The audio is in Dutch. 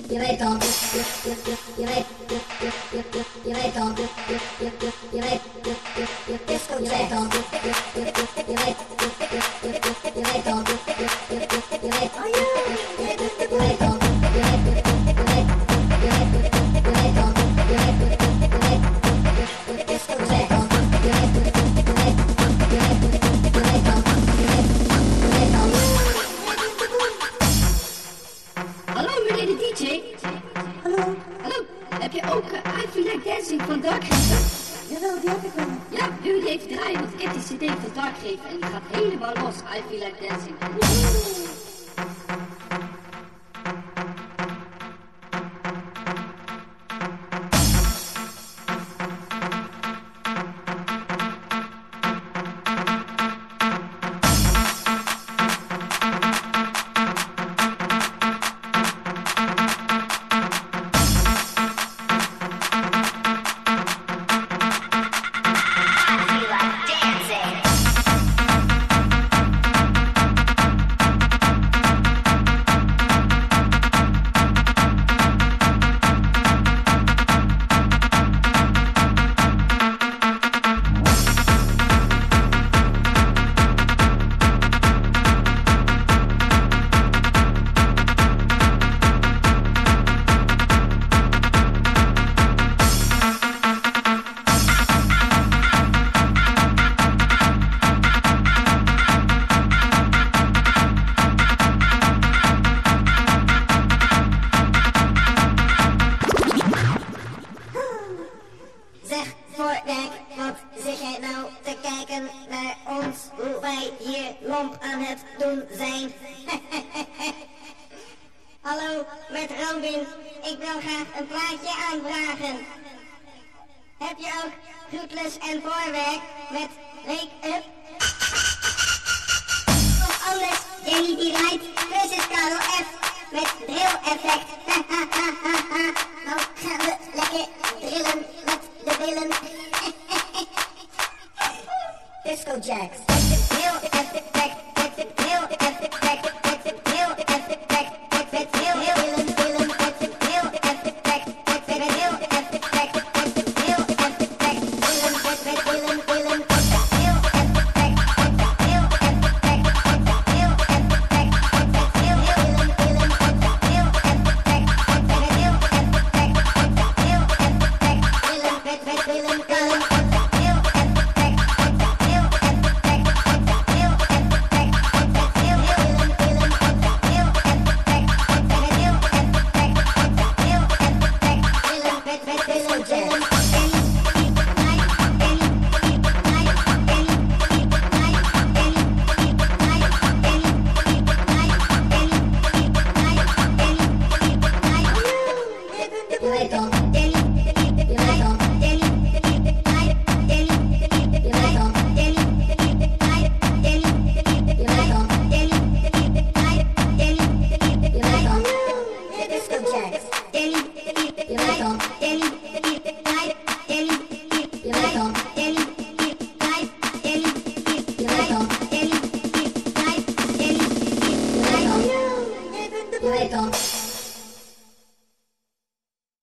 je weet al, je weet al, je weet disco, je weet al, je weet al, je weet al, Hallo meneer de DJ. Hallo? Hallo, heb je ook I Feel Like Dancing van Darkhaven? Jawel, die heb ik wel. Ja, wil je die even draaien, want ik heb die cd van Darkhaven en die gaat helemaal los, I Feel Like Dancing. Wat zeg jij nou te kijken naar ons, hoe wij hier lomp aan het doen zijn? Hallo, met Robin, ik wil graag een plaatje aanvragen. Heb je ook groetless en voorwerk met wake-up? Of anders, Jenny die rijdt, versus Karel F.